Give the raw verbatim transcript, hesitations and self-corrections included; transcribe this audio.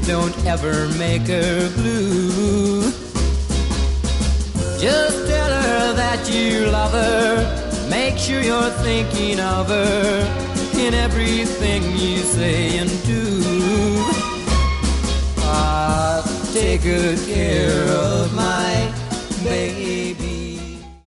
don't ever make her blue. Just tell her that you love her. Make sure you're thinking of her in everything you say and do. Ah, take good care of my